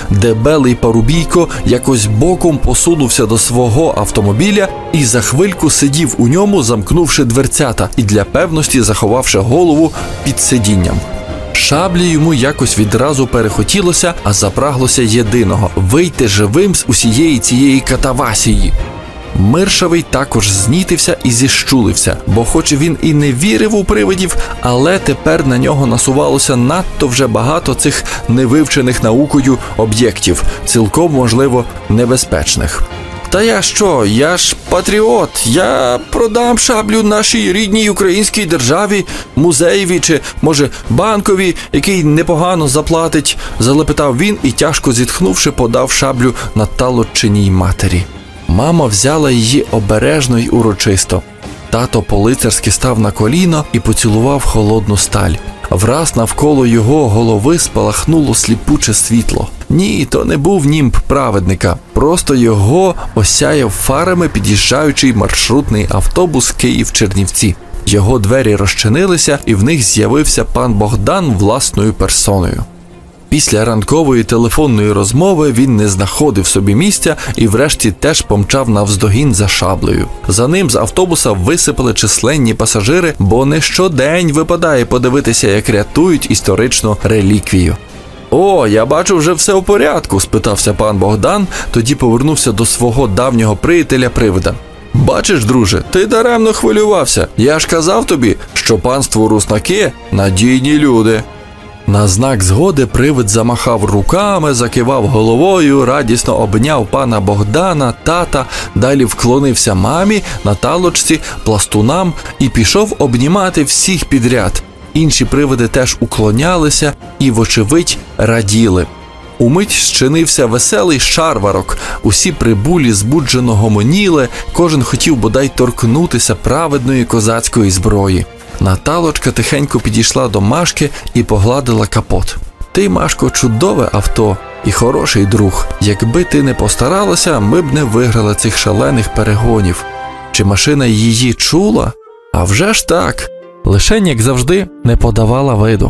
дебелий Парубійко якось боком посунувся до свого автомобіля і за хвильку сидів у ньому, замкнувши дверцята і для певності заховавши голову під сидінням. Шаблі йому якось відразу перехотілося, а запраглося єдиного – вийти живим з усієї цієї катавасії. Миршавий також знітився і зіщулився, бо хоч він і не вірив у привидів, але тепер на нього насувалося надто вже багато цих невивчених наукою об'єктів, цілком, можливо, небезпечних. «Та я що? Я ж патріот. Я продам шаблю нашій рідній українській державі, музеєві чи, може, банкові, який непогано заплатить», – залепетав він і, тяжко зітхнувши, подав шаблю Наталоччиній матері. Мама взяла її обережно й урочисто. Тато по-лицарськи став на коліно і поцілував холодну сталь. Враз навколо його голови спалахнуло сліпуче світло. Ні, то не був німб праведника. Просто його осяяв фарами під'їжджаючий маршрутний автобус Київ-Чернівці. Його двері розчинилися, і в них з'явився пан Богдан власною персоною. Після ранкової телефонної розмови він не знаходив собі місця і врешті теж помчав навздогін за шаблею. За ним з автобуса висипали численні пасажири, бо не щодень випадає подивитися, як рятують історичну реліквію. «О, я бачу, вже все в порядку», – спитався пан Богдан, тоді повернувся до свого давнього приятеля-привида. «Бачиш, друже, ти даремно хвилювався. Я ж казав тобі, що панство Руснаки – надійні люди». На знак згоди привид замахав руками, закивав головою, радісно обняв пана Богдана, тата, далі вклонився мамі, Наталочці, пластунам і пішов обнімати всіх підряд. Інші привиди теж уклонялися і, вочевидь, раділи. Умить зчинився веселий шарварок, усі прибулі збуджено гомоніли, кожен хотів бодай торкнутися праведної козацької зброї. Наталочка тихенько підійшла до Машки і погладила капот. «Ти, Машко, чудове авто і хороший друг. Якби ти не постаралася, ми б не виграли цих шалених перегонів. Чи машина її чула? А вже ж так. Лишень, як завжди, не подавала виду».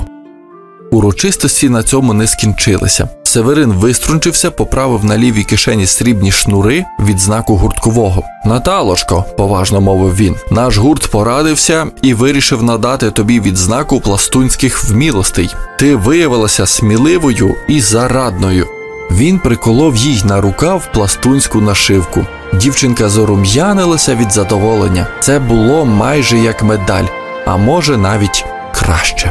Урочистості на цьому не скінчилися. Северин виструнчився, поправив на лівій кишені срібні шнури від знаку гурткового. «Наталочко», – поважно мовив він, – «наш гурт порадився і вирішив надати тобі відзнаку пластунських вмілостей. Ти виявилася сміливою і зарадною». Він приколов їй на рукав пластунську нашивку. Дівчинка зарум'янилася від задоволення. Це було майже як медаль, а може навіть краще.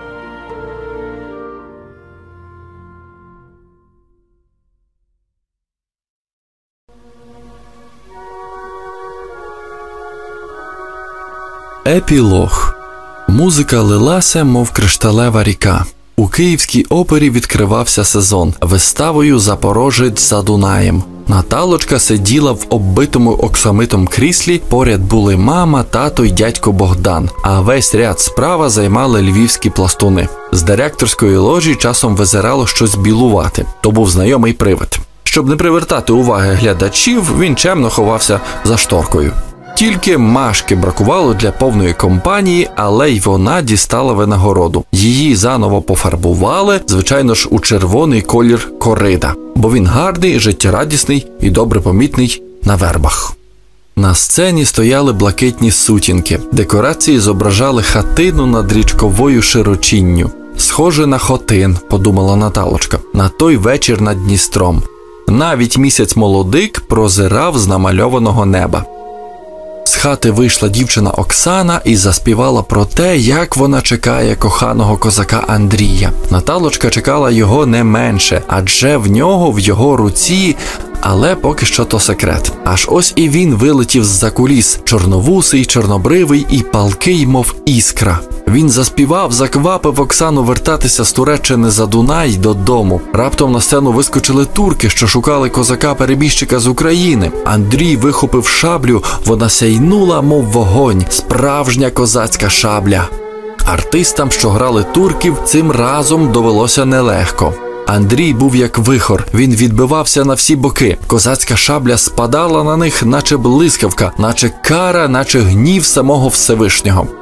Епілог. Музика лилася, мов кришталева ріка. У Київській опері відкривався сезон виставою «Запорожець за Дунаєм». Наталочка сиділа в оббитому оксамитом кріслі, поряд були мама, тато й дядько Богдан, а весь ряд справа займали львівські пластуни. З директорської ложі часом визирало щось білувати. То був знайомий привид. Щоб не привертати уваги глядачів, він чемно ховався за шторкою. Тільки Машки бракувало для повної компанії, але й вона дістала винагороду. Її заново пофарбували, звичайно ж, у червоний колір корида, бо він гарний, життєрадісний і добре помітний на вербах. На сцені стояли блакитні сутінки. Декорації зображали хатину над річковою широчінню. «Схоже на хотин», – подумала Наталочка, – «на той вечір над Дністром». Навіть місяць-молодик прозирав з намальованого неба. З хати вийшла дівчина Оксана і заспівала про те, як вона чекає коханого козака Андрія. Наталочка чекала його не менше, адже в нього в його руці, але поки що то секрет. Аж ось і він вилетів з-за куліс, чорновусий, чорнобривий і палкий, мов іскра. Він заспівав, заквапив Оксану вертатися з Туреччини за Дунай додому. Раптом на сцену вискочили турки, що шукали козака-перебіжчика з України. Андрій вихопив шаблю, вона сяйнула, мов вогонь, справжня козацька шабля. Артистам, що грали турків, цим разом довелося нелегко. Андрій був як вихор, він відбивався на всі боки. Козацька шабля спадала на них, наче блискавка, наче кара, наче гнів самого Всевишнього.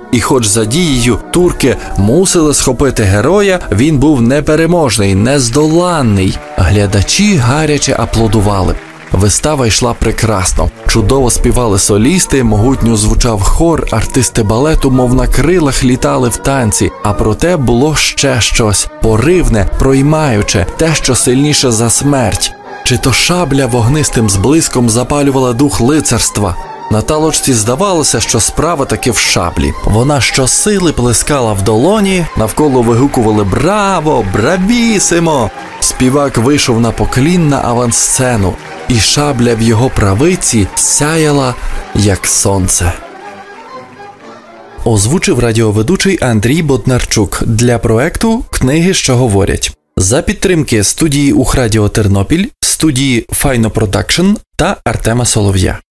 І хоч за дією турки мусили схопити героя, він був непереможний, нездоланний. Глядачі гаряче аплодували. Вистава йшла прекрасно. Чудово співали солісти, могутньо звучав хор, артисти балету мов на крилах літали в танці. А проте було ще щось поривне, проймаюче, те, що сильніше за смерть. Чи то шабля вогнистим зблиском запалювала дух лицарства? Наталочці здавалося, що справа таки в шаблі. Вона щосили плескала в долоні, навколо вигукували «Браво! Бравісимо!». Співак вийшов на поклін на авансцену, і шабля в його правиці сяяла, як сонце. Озвучив радіоведучий Андрій Боднарчук для проекту «Книги, що говорять». За підтримки студії Ухрадіо Тернопіль, студії Файно Продакшн та Артема Солов'я.